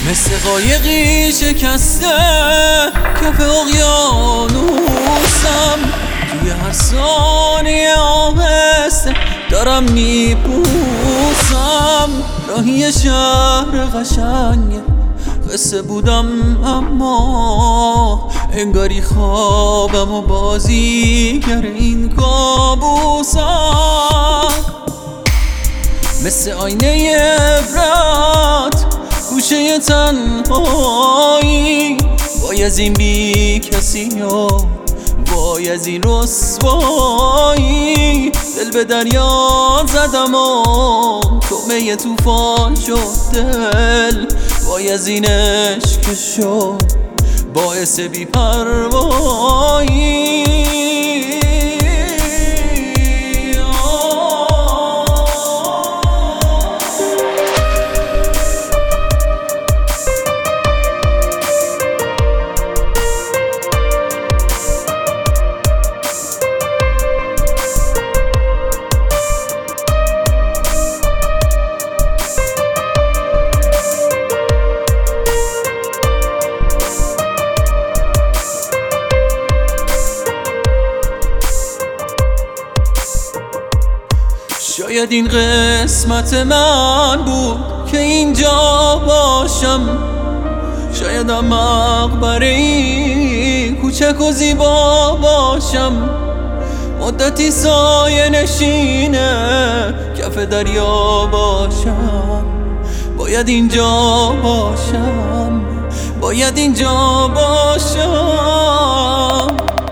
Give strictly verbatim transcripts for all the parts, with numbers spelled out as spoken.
مثل قایقی شکسته کف اقیانوسم، توی هر ثانیه آهسته دارم میپوسم. راهی شهر قشنگه قصه بودم اما انگاری خوابم و بازیگر این کابوسم. مثل آینه عبرت گوشه تنهایی، وای از این بی کسی و وای از این رسوایی. دل به دریا زدم و طعمه توفان شد دل، وای از این عشق که شد باعث بی پروایی. شاید این قسمت من بود که اینجا باشم، شاید هم مقبره این کوچک و زیبا باشم. مدتی سایه نشینه کف دریا باشم، باید اینجا باشم، باید اینجا باشم.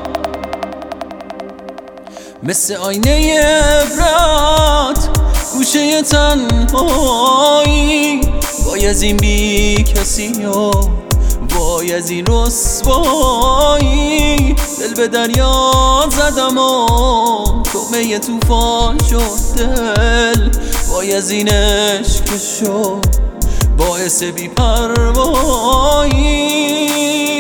مثل آینه عبرت گوشه تنهایی، وای از این بی کسی و وای از این رسوایی. دل به دریا زدم و طعمه توفان شد دل، وای از این عشق که شد باعث بی پروایی.